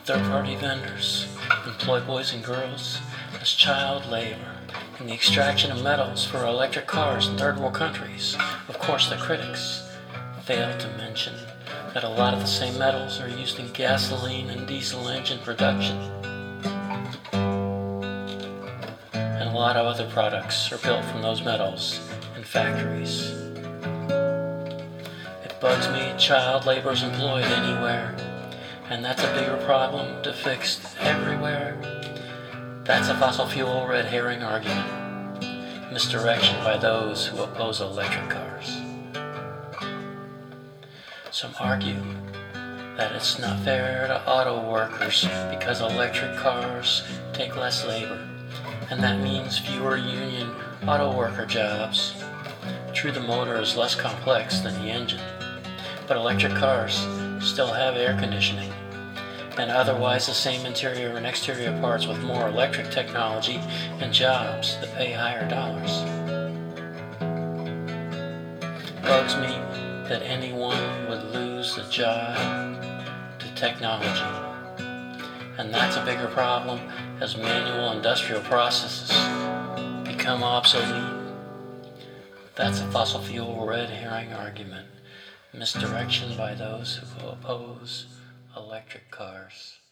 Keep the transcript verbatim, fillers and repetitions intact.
third-party vendors employ boys and girls as child labor in the extraction of metals for electric cars in third world countries. Of course, the critics fail to mention that a lot of the same metals are used in gasoline and diesel engine production. And a lot of other products are built from those metals in factories. It bugs me child labor is employed anywhere, and that's a bigger problem to fix everywhere. That's a fossil fuel red herring argument, misdirection by those who oppose electric cars. Some argue that it's not fair to auto workers because electric cars take less labor, and that means fewer union auto worker jobs. True, the motor is less complex than the engine, but electric cars still have air conditioning and otherwise the same interior and exterior parts with more electric technology and jobs that pay higher dollars. Bugs me that anyone would lose a job to technology, and that's a bigger problem as manual industrial processes become obsolete. That's a fossil fuel red herring argument, misdirection by those who oppose electric cars.